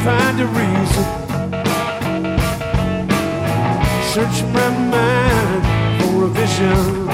find a reason. Search my mind for a vision.